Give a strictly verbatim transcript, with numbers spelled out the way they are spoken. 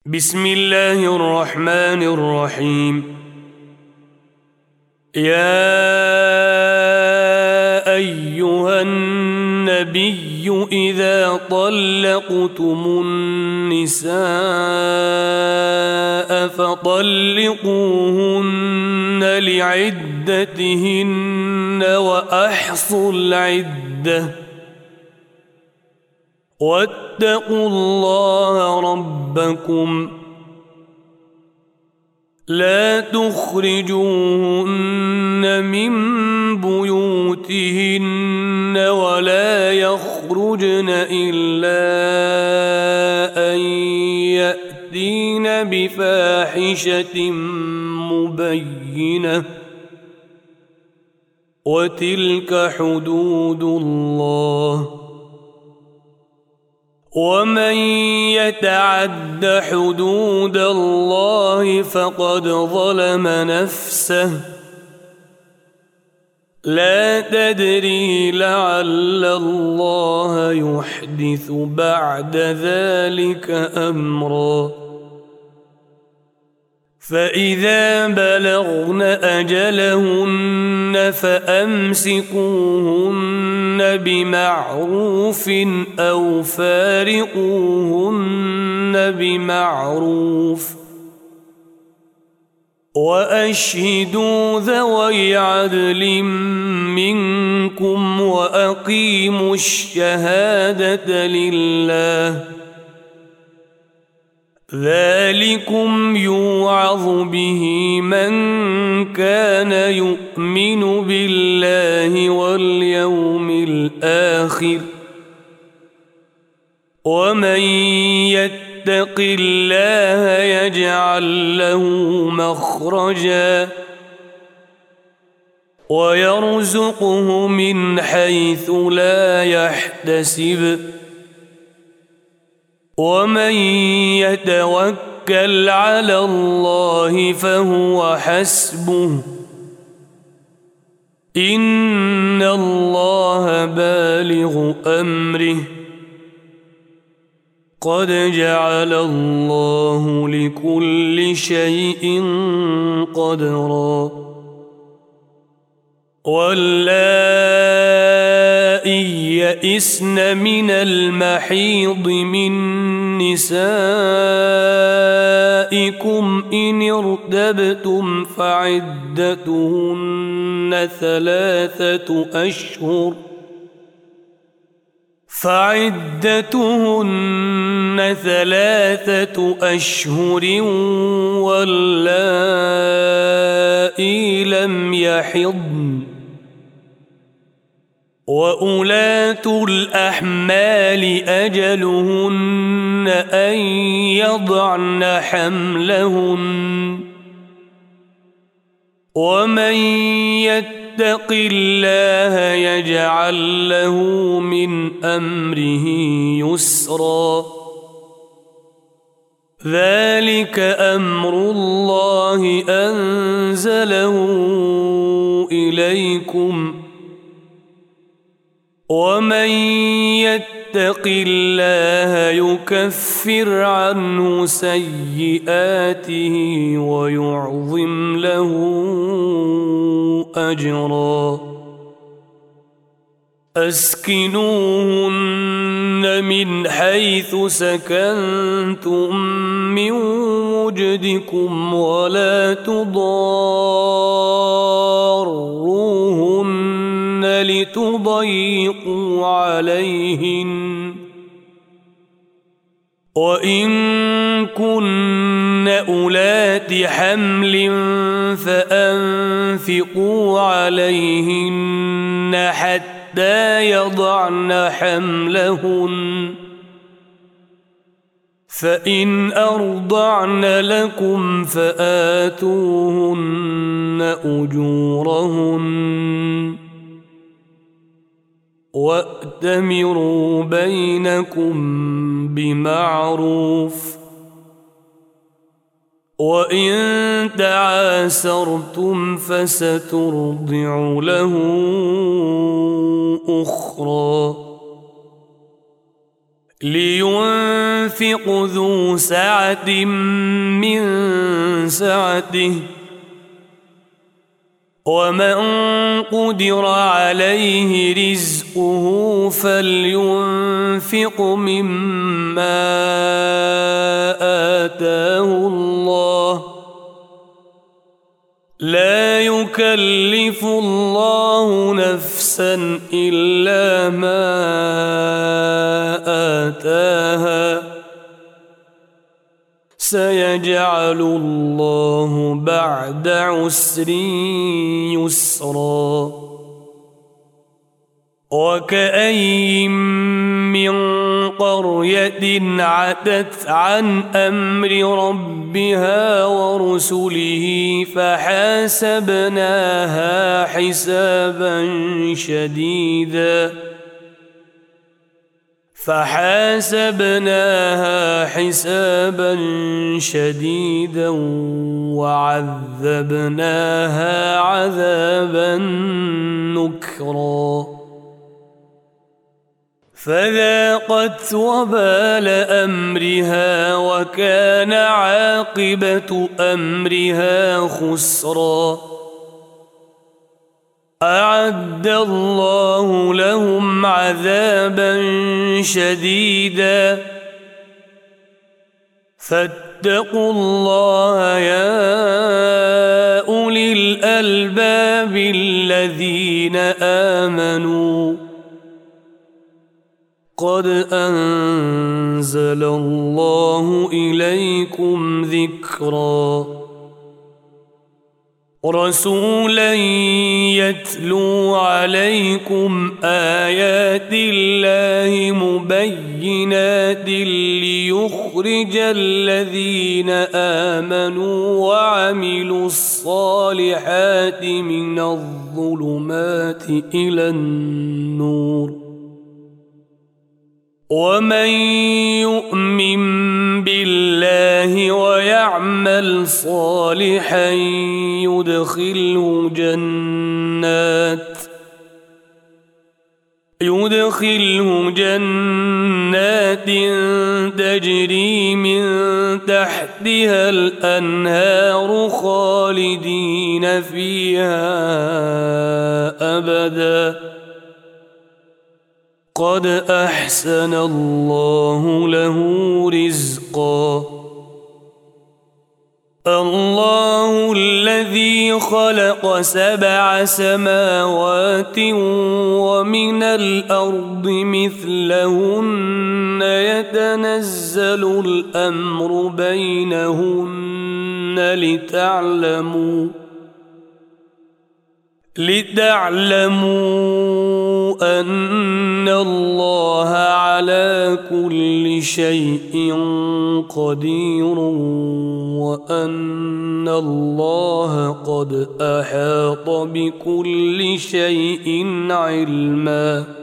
بسم الله الرحمن الرحيم. يا أيها النبي إذا طلقتم النساء فطلقوهن لعدتهن وأحصوا العدة واتقوا الله ربكم لا تخرجوهن من بيوتهن ولا يخرجن إلا أن يأتين بفاحشة مبينة وتلك حدود الله ومن يتعد حدود الله فقد ظلم نفسه لا تدري لعل الله يحدث بعد ذلك أمرا فإذا بلغن أجلهن فأمسكوهن بمعروف أو فارقوهن بمعروف وأشهدوا ذوي عدل منكم وأقيموا الشهادة لله ذلكم يوعظ به من كان يؤمن بالله واليوم الآخر ومن يتق الله يجعل له مخرجا ويرزقه من حيث لا يحتسب ومن يتوكل على الله فهو حسبه إن الله بالغ أمره قد جعل الله لكل شيء قدرا واللائي يئسن من المحيض من نسائكم إن ارتبتم فعدتهن ثلاثة أشهر فعدتهن ثلاثة أشهر واللائي لم يحضن وأولاة الأحمال أجلهن أن يضعن حملهن ومن يتق الله يجعل له من أمره يسرا ذلك أمر الله أنزله إليكم ومن يتق الله يكفر عنه سيئاته ويعظم له أجرا أسكنوهن من حيث سكنتم من وجدكم ولا تضاروهن لتضيقوا عليهن وإن كن أولات حمل فأنفقوا عليهن حتى يضعن حملهن فإن أرضعن لكم فآتوهن أجورهن وأتمروا بينكم بمعروف وإن تعاسرتم فسترضع له أخرى لينفق ذو سعة من سعته ومن قدر عليه رزقه فلينفق مما آتاه الله لا يكلف الله نفسا إلا ما آتاها سيجعل الله بعد عسر يسرا وكأي من قرية عتت عن أمر ربها ورسله فحاسبناها حسابا شديدا فحاسبناها حسابا شديدا وعذبناها عذابا نكرا فذاقت وبال أمرها وكان عاقبة أمرها خسرا أعد الله لهم عذابا شديدا فاتقوا الله يا أولي الألباب الذين آمنوا قد أنزل الله إليكم ذكرا رسولا يتلو عليكم آيات الله مبينات ليخرج الذين آمنوا وعملوا الصالحات من الظلمات إلى النور ومن يؤمن بالله ويعمل صالحا يدخله جنات يدخله جنات تجري من تحتها الأنهار خالدين فيها أبدا قد أحسن الله له رزقا الله الذي خلق سبع سماوات ومن الأرض مثلهن يتنزل الأمر بينهن لتعلموا لتعلموا أن الله على كل شيء قدير وأن الله قد أحاط بكل شيء علما